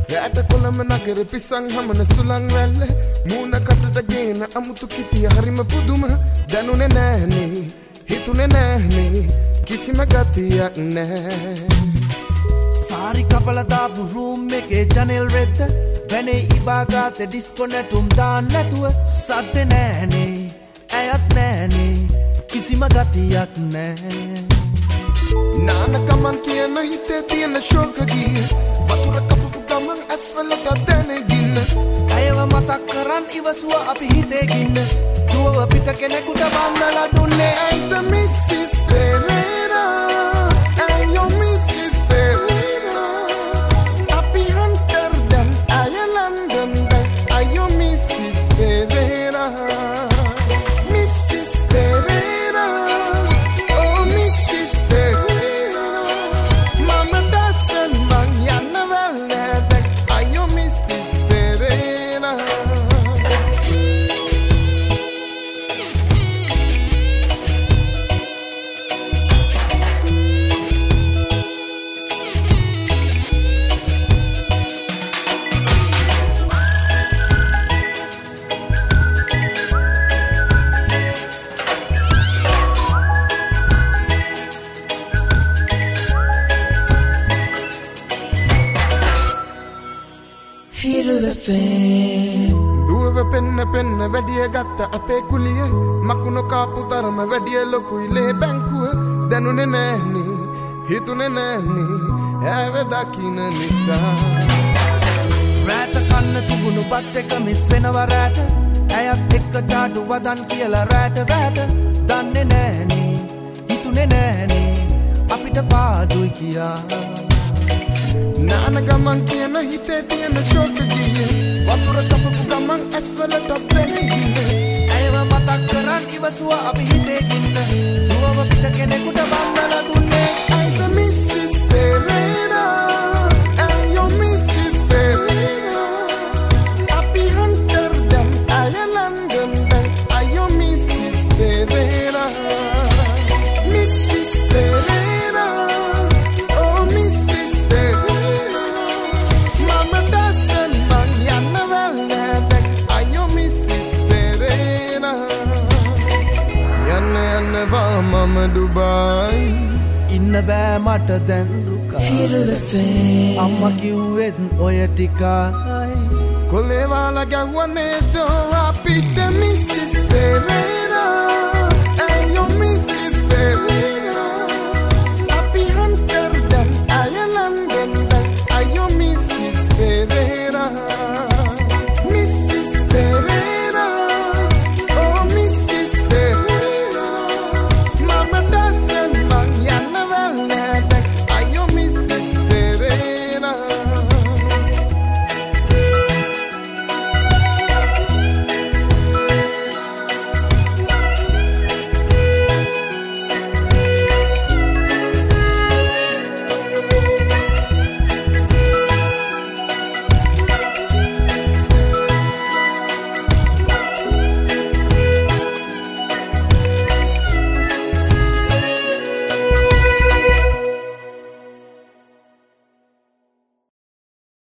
රැට කොළඹ නගර පිසං හමන සුළං රැල්ල මූණ කටට ගේන අමුතු කිතිය හරිම පුදුම දැනුනේ නෑනේ හිතුනේ නෑනේ කිසිම ගතියක් නෑ සාරි කපල දාපු රූම් එකේ චැනල් රෙද්ද වැනේ ඉබාගාතේ ඩිස්කෝ නැටුම් දාන්න නැතුව සද්ද නෑනේ ඇයත් නෑනේ කිසිම ගතියක් නෑ නාන කමන් කියන හිතේ තියෙන ශෝක ගිය වතුර කපපු ගමන් ඇස්වලට දැනෙගින්න ඇයව මතක් කරන් ඉවසුව අපි හිතේ ගින්න දුවව පිට කෙනෙකුට බඳලා දුන්නේ ඇයිද මිසිස් පෙරේරා ඇයෝ මිසිස් පෙරේරා අපි හන්ටර් දැන් අය ලන්ඩන් දැන් අයෝ මිසිස් පෙරේරා මිසිස් පෙරේරා ඕ මිසිස් පෙරේරා මම ඩසන් මං යන්න වැල් නෑ දැන් අයෝ මිසිස් පෙරේරා දුවව පෙන්න පෙන්න වැඩිය ගත්ත අපේ කුලිය මකුණ කාපු තරම වැඩිය ලොකුයි ලේ බැංකුව දැනුනේ නෑනේ හිතුනේ නෑනේ ඇව දකින්න නිසා රැට කන්න තුගුණු පත් එක මිස් වෙනවා රැට ඇයත් එක්ක චාටු වදන් කියලා රැට වැට දන්නේ නෑනේ හිතුනේ නෑනේ අපිට පාඩුයි කියා නාන ගමන් කියන හිතේ තියෙන ශෝක ගිය වතුර කපපු ගමන් ඇස්වලට දැනෙගින්න ඇයව මතක් කරන් ඉවසුව අපි හිතේ ගින්න දුවව පිට කෙනෙකුට බඳලා දුන්නේ ඇයිද මිසිස් පෙරේරා ඇයෝ මිසිස් පෙරේරා අපි හන්ටර් දැන් අය ලන්ඩන් දැන් අයෝ මිසිස් පෙරේරා මිසිස් පෙරේරා ඕ මිසිස් පෙරේරා මම ඩසන් මං යන්න වැල් නෑ දැන් අයෝ මිසිස් පෙරේරා යන්න වා මම ඩුබායි ඉන්න බෑ මට දැන් දුකයි අම්මා කිව්වෙත් ඔය ටිකයි කොලේ වාලා ගැව්වනේ දෝ අපිට